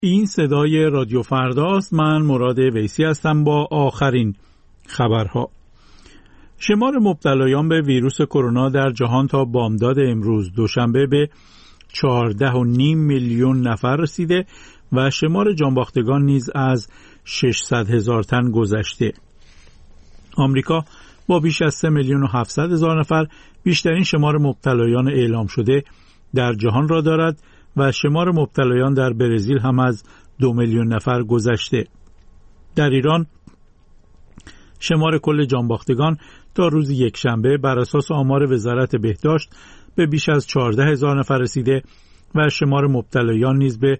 این صدای رادیو فرداست. من مراد ویسی هستم با آخرین خبرها. شمار مبتلایان به ویروس کرونا در جهان تا بامداد امروز دوشنبه به 14.5 میلیون نفر رسیده و شمار جانباختگان نیز از 600,000 تن گذشته. آمریکا با بیش از 3,700,000 نفر بیشترین شمار مبتلایان اعلام شده در جهان را دارد و شمار مبتلایان در برزیل هم از 2 میلیون نفر گذشته. در ایران شمار کل جانباختگان تا روز یکشنبه بر اساس آمار وزارت بهداشت به بیش از 14,000 نفر رسیده و شمار مبتلایان نیز به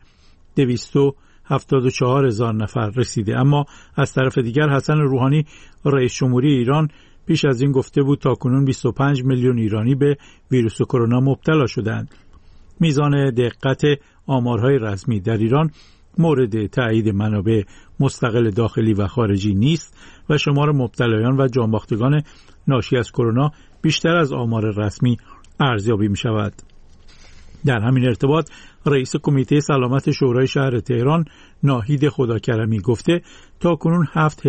274,000 نفر رسیده. اما از طرف دیگر حسن روحانی رئیس جمهوری ایران پیش از این گفته بود تاکنون 25 میلیون ایرانی به ویروس کرونا مبتلا شدند. میزان دقت آمارهای رسمی در ایران مورد تایید منابع مستقل داخلی و خارجی نیست و شمار مبتلایان و جانباختگان ناشی از کرونا بیشتر از آمار رسمی ارزیابی می شود. در همین ارتباط رئیس کمیته سلامت شورای شهر تهران ناهید خداکرمی گفته تاکنون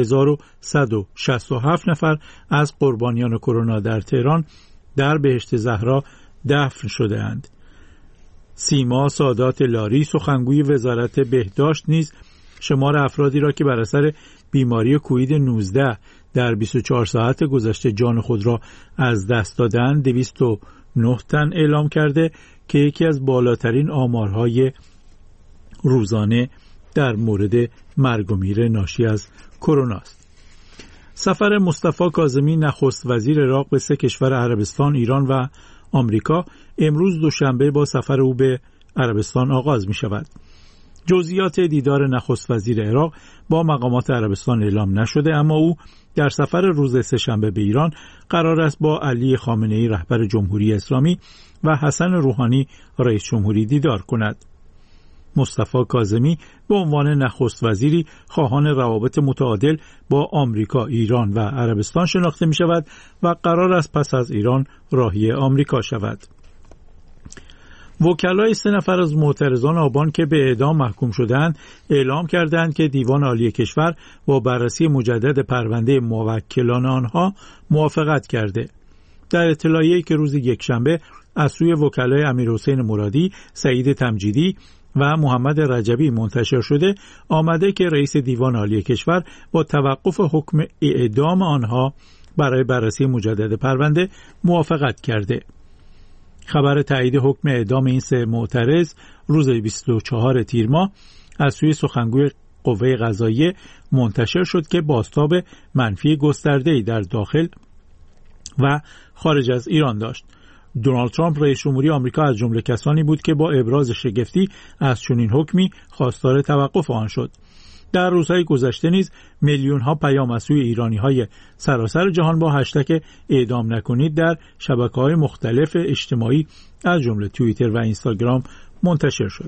7,167 نفر از قربانیان کرونا در تهران در بهشت زهرا دفن شده اند. سیما سادات لاری سخنگوی وزارت بهداشت نیز شمار افرادی را که بر اثر بیماری کووید 19 در 24 ساعت گذشته جان خود را از دست دادند 209 تن اعلام کرده که یکی از بالاترین آمارهای روزانه در مورد مرگ و میر ناشی از کرونا است. سفر مصطفی کاظمی نخست وزیر عراق به 3 کشور عربستان، ایران و آمریکا امروز دوشنبه با سفر او به عربستان آغاز می شود. جزئیات دیدار نخست وزیر عراق با مقامات عربستان اعلام نشده، اما او در سفر روز سه‌شنبه به ایران قرار است با علی خامنه‌ای رهبر جمهوری اسلامی و حسن روحانی رئیس جمهوری دیدار کند. مصطفی کاظمی به عنوان نخست وزیری خواهان روابط متعادل با آمریکا، ایران و عربستان شناخته می شود و قرار است پس از ایران راهی آمریکا شود. وکلای 3 نفر از معترضان آبان که به اعدام محکوم شدند اعلام کردند که دیوان عالی کشور با بررسی مجدد پرونده موکلان آنها موافقت کرده. در اطلاعیه‌ای که روز یکشنبه از سوی وکلای امیرحسین مرادی، سعید تمجیدی و محمد رجبی منتشر شده آمده که رئیس دیوان عالی کشور با توقف حکم اعدام آنها برای بررسی مجدد پرونده موافقت کرده. خبر تایید حکم اعدام این 3 معترض روز 24 تیر ماه از سوی سخنگوی قوه قضاییه منتشر شد که بازتاب منفی گسترده‌ای در داخل و خارج از ایران داشت. دونالد ترامپ رئیس جمهوری آمریکا از جمله کسانی بود که با ابراز شگفتی از چنین حکمی خواستار توقف آن شد. در روزهای گذشته نیز میلیون‌ها پیام از سوی ایرانی‌های سراسر جهان با هشتگ اعدام نکنید در شبکه‌های مختلف اجتماعی از جمله توییتر و اینستاگرام منتشر شد.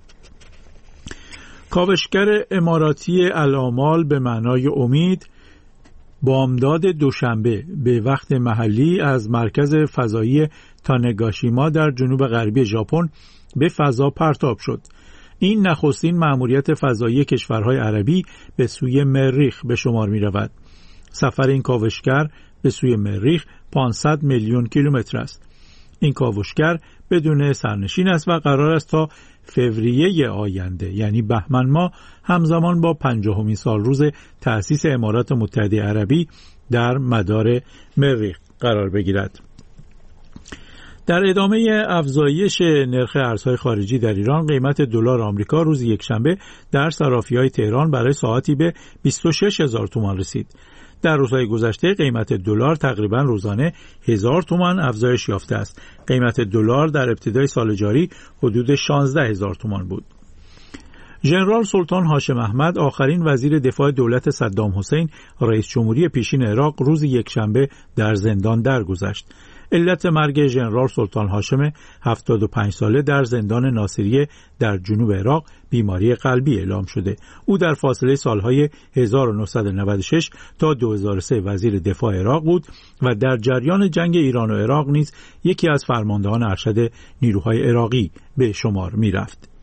کاوشگر اماراتی الآمال به معنای امید بامداد دوشنبه به وقت محلی از مرکز فضایی تانگاشیما در جنوب غربی ژاپن به فضا پرتاب شد. این نخستین مأموریت فضایی کشورهای عربی به سوی مریخ به شمار می رود. سفر این کاوشگر به سوی مریخ 500 میلیون کیلومتر است. این کاوشگر بدون سرنشین است و قرار است تا فوریه آینده یعنی بهمن ماه همزمان با 50مین سالروز تأسیس امارات متحده عربی در مدار مریخ قرار بگیرد. در ادامه افزایش نرخ ارزهای خارجی در ایران، قیمت دلار آمریکا روز یکشنبه در صرافی‌های تهران برای ساعتی به 26,000 تومان رسید. در روزهای گذشته قیمت دلار تقریباً روزانه 1000 تومان افزایش یافته است. قیمت دلار در ابتدای سال جاری حدود 16,000 تومان بود. ژنرال سلطان هاشم احمد، آخرین وزیر دفاع دولت صدام حسین، رئیس جمهوری پیشین عراق، روز یکشنبه در زندان درگذشت. علت مرگ ژنرال سلطان هاشم 75 ساله در زندان ناصریه در جنوب عراق بیماری قلبی اعلام شده. او در فاصله سالهای 1996 تا 2003 وزیر دفاع عراق بود و در جریان جنگ ایران و عراق نیز یکی از فرماندهان ارشد نیروهای عراقی به شمار می رفت.